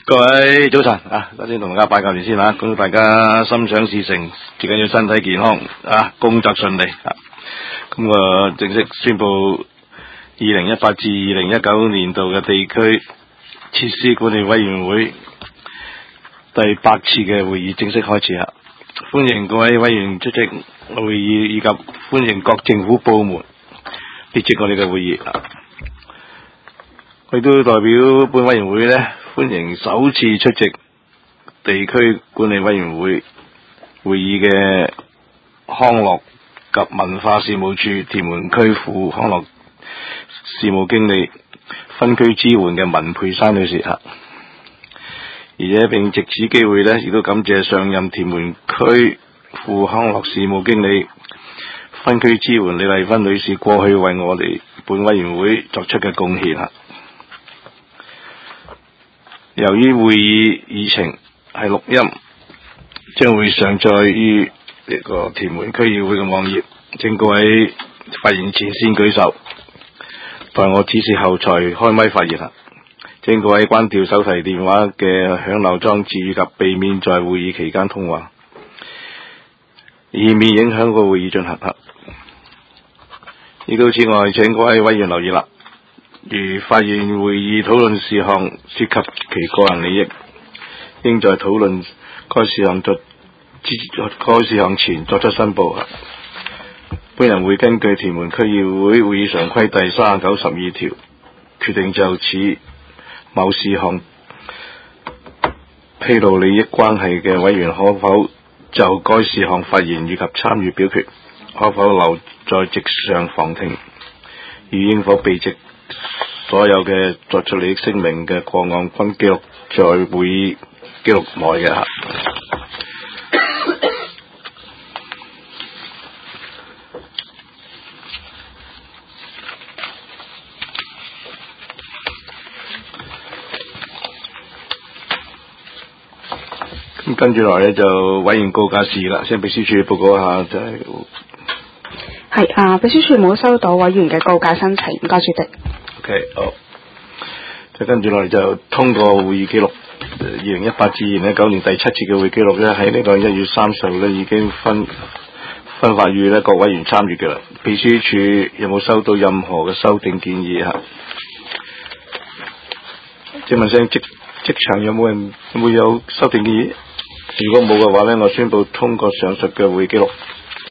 各位早晨啊！首先同大家拜個年先吓，恭祝大家心想事成，最緊要身體健康啊，工作順利啊！咁正式宣布2018至2019年度嘅地區設施管理委員會第8次嘅會議正式開始啦！歡迎各位委員出席會議，以及歡迎各政府部門列席我哋嘅會議啊！我亦都代表本委員會呢，歡迎首次出席地區管理委員會會議嘅康樂及文化事務處屯門區副康樂事務經理分區支援嘅文佩珊女士吓，而且並藉此機會呢，亦都感謝上任屯門區副康樂事務經理分區支援李麗芬女士過去為我哋本委員會作出嘅貢獻吓。由於會議議程係錄音，將會上載於呢個屯門區議會嘅網頁，請各位發言前先舉手，待我指示後才開咪發言。請各位關掉手提電話嘅響鬧裝置，以及避免在會議期間通話，以免影響個會議進行。亦都此外，請各位委員留意啦。如發現會議討論事項涉及其個人利益，應在討論該事項前作出申報。本人會根據屯門區議會會議常規第39、12條，決定就此某事項披露利益關係嘅委員可否就該事項發言以及參與表決，可否留在席上旁聽，與應否避席。所有嘅作出利益聲明嘅個案均記錄在會議記錄內嘅。咁跟住落嚟就委員告假事啦，先秘書處報告一下就係。 秘書處冇收到委員嘅告假申請，唔該主席。 OK， 好。就跟住落嚟就通過會議記錄，2018至2019年第7次嘅會議記錄咧，喺呢個1月30號咧已經分發予咧各委員參閱嘅啦。秘書處有冇收到任何嘅修訂建議嚇？請問聲職場有冇人會有修訂建議？如果冇嘅話咧，我宣布通過上述嘅會議記錄。